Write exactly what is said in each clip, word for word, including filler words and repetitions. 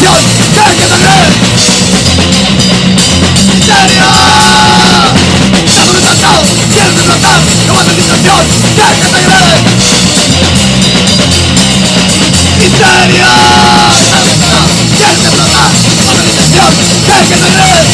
indignación que hay que tener. Miseria, estamos desatados, quieren desbloquear, no más indignación que hay que tener. Miseria, estamos desatados, quieren desbloquear, no más indignación que hay que tener.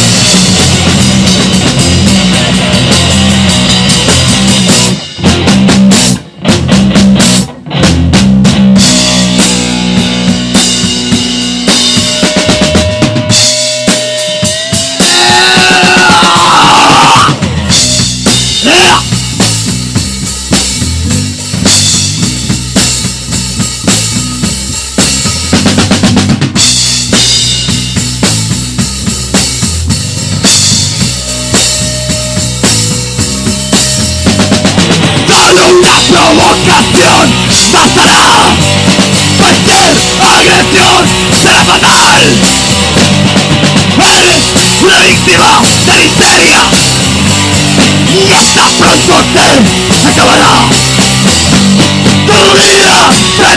Una provocación bastará. Cualquier agresión será fatal. Eres una víctima de la histeria y esta pronto te acabará. Tu vida